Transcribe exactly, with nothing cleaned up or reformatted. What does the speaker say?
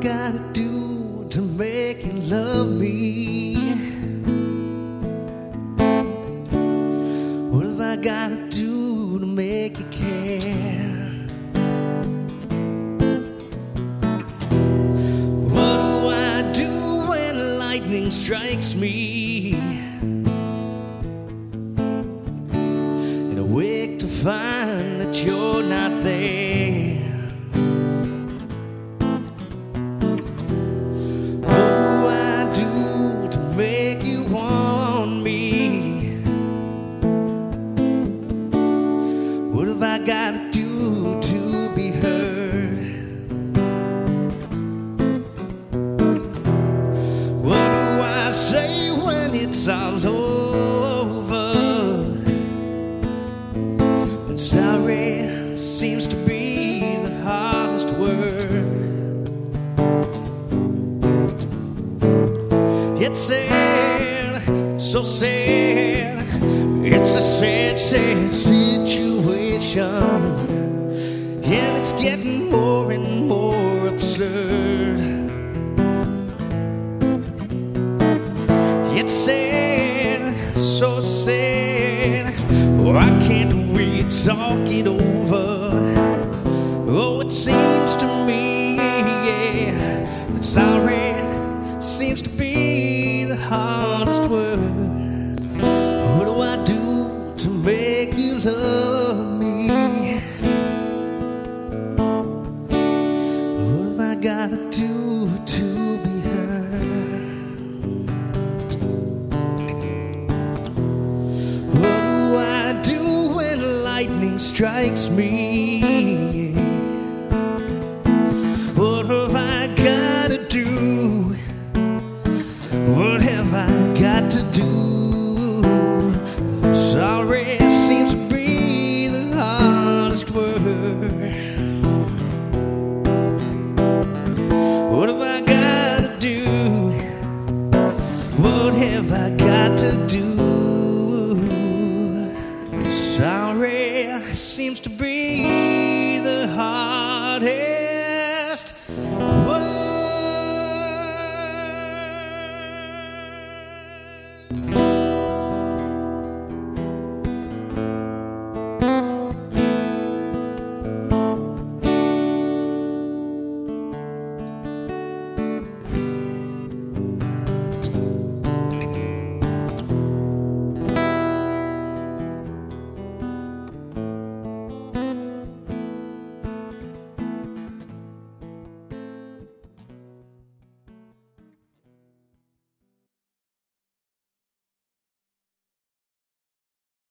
gotta do to make you love me? What have I gotta do to make you care? What do I do when lightning strikes me and I wake to find that you're not there? What have I got to do to be heard? What do I say when it's all over? When sorry seems to be the hardest word. It's sad, so sad. It's a sad, sad situation, and it's getting more and more absurd. It's sad, so sad. Oh, I can't we talk it over? Oh, it seems to me, yeah, that sorry seems to be the hardest word. What do I do to make you love me? What have I gotta do to be heard? What do I do when lightning strikes me? What have I gotta do? What have I got to do? Sorry seems to be the hardest word. What have I got to do? What have I got to do? Sorry seems to be the hardest